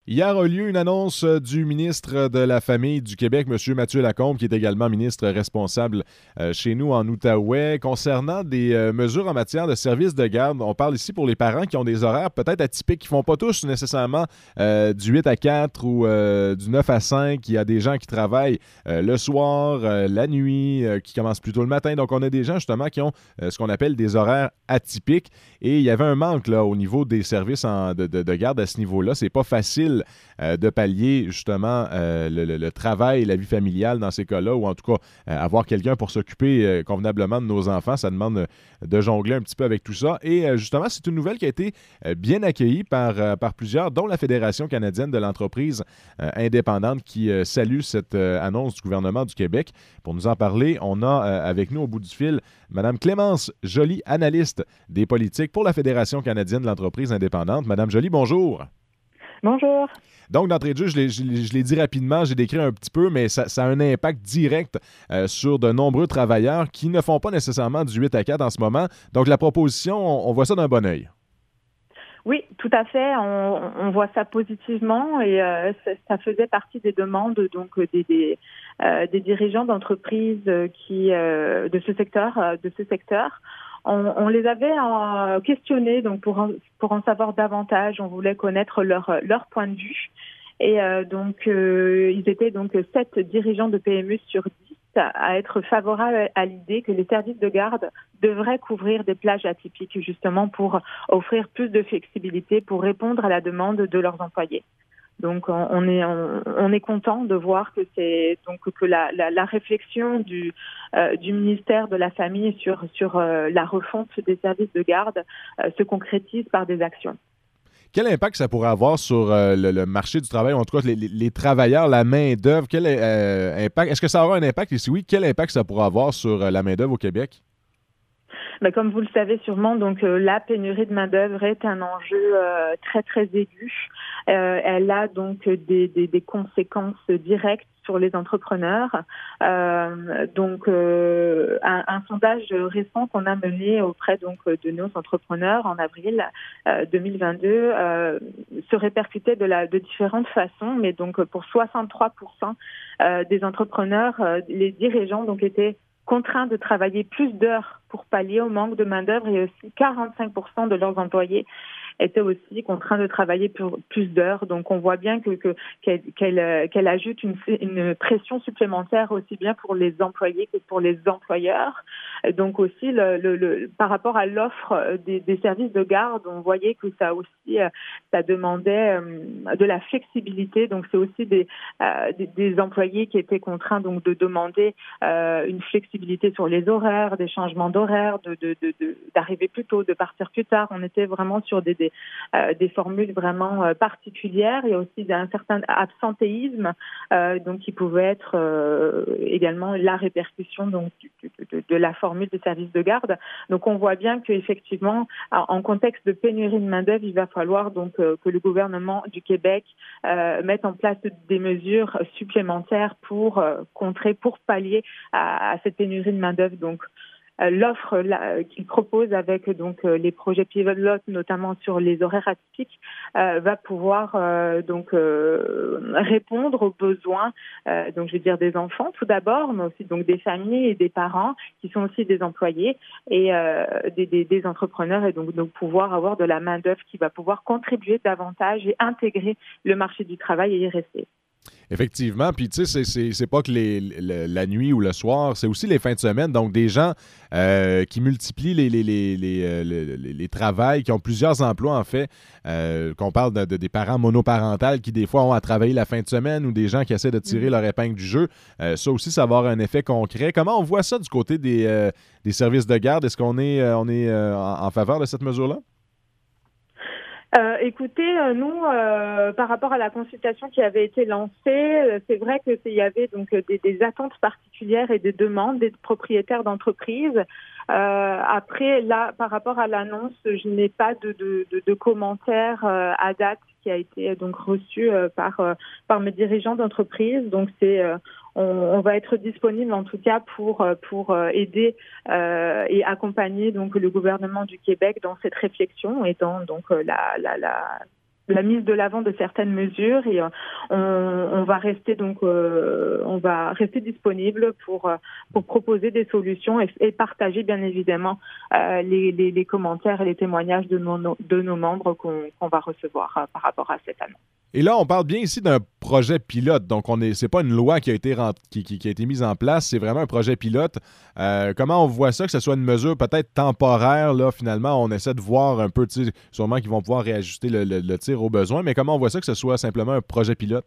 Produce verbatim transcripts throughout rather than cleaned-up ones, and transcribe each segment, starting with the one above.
Hier a lieu une annonce du ministre de la Famille du Québec, M. Mathieu Lacombe, qui est également ministre responsable euh, chez nous en Outaouais, concernant des euh, mesures en matière de services de garde. On parle ici pour les parents qui ont des horaires peut-être atypiques, qui ne font pas tous nécessairement euh, du huit à quatre ou euh, du neuf à cinq. Il y a des gens qui travaillent euh, le soir, euh, la nuit, euh, qui commencent plus tôt le matin. Donc, on a des gens justement qui ont euh, ce qu'on appelle des horaires atypiques. Et il y avait un manque là, au niveau des services en, de, de, de garde à ce niveau-là. C'est pas facile Euh, de pallier justement euh, le, le, le travail et la vie familiale dans ces cas-là, ou en tout cas euh, avoir quelqu'un pour s'occuper euh, convenablement de nos enfants. Ça demande euh, de jongler un petit peu avec tout ça. Et euh, justement, c'est une nouvelle qui a été euh, bien accueillie par, euh, par plusieurs, dont la Fédération canadienne de l'entreprise euh, indépendante qui euh, salue cette euh, annonce du gouvernement du Québec. Pour nous en parler, on a euh, avec nous au bout du fil Mme Clémence Joly, analyste des politiques pour la Fédération canadienne de l'entreprise indépendante. Mme Joly, bonjour. Bonjour. Donc, d'entrée de jeu, je l'ai, je, je l'ai dit rapidement, j'ai décrit un petit peu, mais ça, ça a un impact direct euh, sur de nombreux travailleurs qui ne font pas nécessairement du huit à quatre en ce moment. Donc, la proposition, on, on voit ça d'un bon œil. Oui, tout à fait. On, on voit ça positivement et euh, ça, ça faisait partie des demandes donc des, des, euh, des dirigeants d'entreprises qui euh, de ce secteur, euh, de ce secteur. On, on les avait euh, questionnés donc pour en, pour en savoir davantage. On voulait connaître leur leur point de vue et euh, donc euh, ils étaient donc sept dirigeants de P M E sur dix à être favorables à l'idée que les services de garde devraient couvrir des plages atypiques justement pour offrir plus de flexibilité pour répondre à la demande de leurs employés. Donc on est on, on est content de voir que c'est donc que la la, la réflexion du euh, du ministère de la Famille sur sur euh, la refonte des services de garde euh, se concrétise par des actions. Quel impact ça pourrait avoir sur euh, le, le marché du travail, ou en tout cas les, les, les travailleurs, la main-d'œuvre? Quel euh, impact? Est-ce que ça aura un impact? Et si oui, quel impact ça pourrait avoir sur euh, la main-d'œuvre au Québec? Ben, comme vous le savez sûrement, donc euh, la pénurie de main-d'œuvre est un enjeu euh, très très aigu. Euh, elle a donc des, des, des conséquences directes sur les entrepreneurs. Euh, donc euh, un, un sondage récent qu'on a mené auprès donc de nos entrepreneurs en avril euh, deux mille vingt-deux euh, se répercutait de la de différentes façons, mais donc pour soixante-trois pour cent euh, des entrepreneurs, euh, les dirigeants donc étaient contraints de travailler plus d'heures pour pallier au manque de main-d'œuvre et aussi quarante-cinq pour cent de leurs employés étaient aussi contraints de travailler pour plus d'heures. Donc, on voit bien que, que qu'elle, qu'elle, qu'elle ajoute une, une pression supplémentaire aussi bien pour les employés que pour les employeurs. Donc aussi, le, le, le, par rapport à l'offre des, des services de garde, on voyait que ça aussi, ça demandait de la flexibilité. Donc, c'est aussi des, euh, des, des employés qui étaient contraints donc de demander euh, une flexibilité sur les horaires, des changements d'horaires, de, de, de, de, d'arriver plus tôt, de partir plus tard. On était vraiment sur des, des, euh, des formules vraiment euh, particulières et aussi d'un certain absentéisme, euh, donc qui pouvait être euh, également la répercussion donc de, de, de la formule de service de garde. Donc on voit bien qu'effectivement, en contexte de pénurie de main-d'œuvre, il va falloir donc euh, que le gouvernement du Québec euh, mette en place des mesures supplémentaires pour euh, contrer, pour pallier à, à cette pénurie de main-d'œuvre. Donc l'offre là, qu'il propose avec donc les projets pilotes, notamment sur les horaires atypiques, euh, va pouvoir euh, donc euh, répondre aux besoins, euh, donc je veux dire des enfants tout d'abord, mais aussi donc des familles et des parents qui sont aussi des employés et euh, des, des, des entrepreneurs, et donc, donc pouvoir avoir de la main d'œuvre qui va pouvoir contribuer davantage et intégrer le marché du travail et y rester. Effectivement, puis tu sais, c'est, c'est, c'est pas que les, le, la nuit ou le soir, c'est aussi les fins de semaine. Donc, des gens euh, qui multiplient les, les, les, les, euh, les, les, les travails, qui ont plusieurs emplois, en fait, euh, qu'on parle de, de, des parents monoparentales qui, des fois, ont à travailler la fin de semaine, ou des gens qui essaient de tirer mmh. leur épingle du jeu. Euh, ça aussi, ça va avoir un effet concret. Comment on voit ça du côté des, euh, des services de garde? Est-ce qu'on est, euh, on est euh, en, en faveur de cette mesure-là? Euh, écoutez, euh, nous, euh, par rapport à la consultation qui avait été lancée, euh, c'est vrai que c'est, il y avait donc des, des attentes particulières et des demandes des propriétaires d'entreprises. Euh, après, là, par rapport à l'annonce, je n'ai pas de, de, de, de commentaires euh, à date qui a été donc reçu euh, par euh, par mes dirigeants d'entreprise. Donc c'est euh, on, on va être disponible en tout cas pour pour aider euh, et accompagner donc le gouvernement du Québec dans cette réflexion et dans donc la la la la mise de l'avant de certaines mesures et euh, on, on va rester donc euh, on va rester disponible pour euh, pour proposer des solutions et, et partager bien évidemment euh, les, les, les commentaires et les témoignages de nos, de nos membres qu'on, qu'on va recevoir euh, par rapport à cette annonce. Et là, on parle bien ici d'un projet pilote. Donc, on est, c'est pas une loi qui a été rent- qui, qui, qui a été mise en place, c'est vraiment un projet pilote. Euh, comment on voit ça, que ce soit une mesure peut-être temporaire, là, finalement, on essaie de voir un peu, tu sais, sûrement qu'ils vont pouvoir réajuster le, le, le tir au besoin, mais comment on voit ça, que ce soit simplement un projet pilote?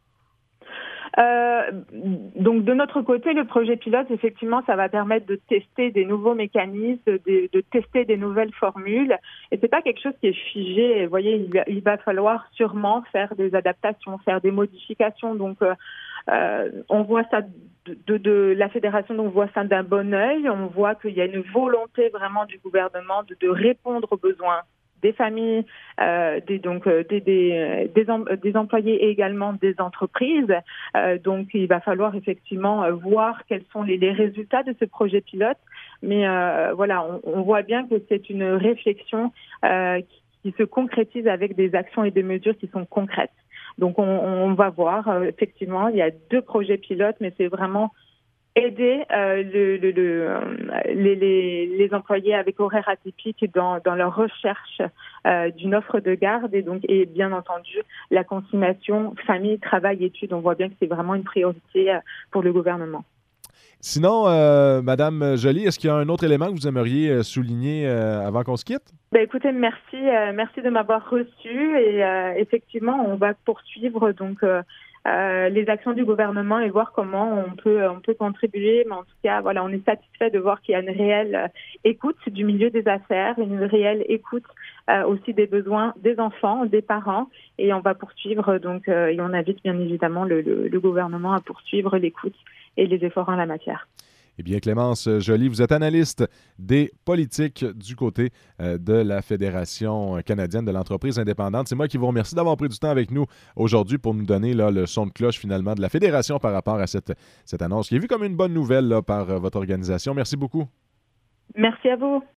Euh, donc de notre côté, le projet pilote, effectivement, ça va permettre de tester des nouveaux mécanismes, de, de tester des nouvelles formules. Et c'est pas quelque chose qui est figé. Vous voyez, il va, il va falloir sûrement faire des adaptations, faire des modifications. Donc euh, euh, on voit ça de, de, de la fédération, donc on voit ça d'un bon œil. On voit qu'il y a une volonté vraiment du gouvernement de, de répondre aux besoins des familles, euh, des, donc euh, des, des, des, em- des employés et également des entreprises. Euh, donc, il va falloir effectivement euh, voir quels sont les, les résultats de ce projet pilote. Mais euh, voilà, on, on voit bien que c'est une réflexion euh, qui, qui se concrétise avec des actions et des mesures qui sont concrètes. Donc, on, on va voir. Euh, effectivement, il y a deux projets pilotes, mais c'est vraiment aider euh, le, le, le, euh, les, les, les employés avec horaires atypiques dans, dans leur recherche euh, d'une offre de garde et donc et bien entendu la conciliation famille, travail, études. On voit bien que c'est vraiment une priorité euh, pour le gouvernement. Sinon, euh, Madame Joly, est-ce qu'il y a un autre élément que vous aimeriez euh, souligner euh, avant qu'on se quitte? Ben, écoutez, merci, euh, merci de m'avoir reçu et euh, effectivement, on va poursuivre donc euh, euh, les actions du gouvernement et voir comment on peut on peut contribuer. Mais en tout cas, voilà, on est satisfait de voir qu'il y a une réelle euh, écoute du milieu des affaires, une réelle écoute euh, aussi des besoins des enfants, des parents, et on va poursuivre donc euh, et on invite bien évidemment le, le, le gouvernement à poursuivre l'écoute et les efforts en la matière. Eh bien, Clémence Joly, vous êtes analyste des politiques du côté euh, de la Fédération canadienne de l'entreprise indépendante. C'est moi qui vous remercie d'avoir pris du temps avec nous aujourd'hui pour nous donner là, le son de cloche finalement de la Fédération par rapport à cette, cette annonce qui est vue comme une bonne nouvelle là, par euh, votre organisation. Merci beaucoup. Merci à vous.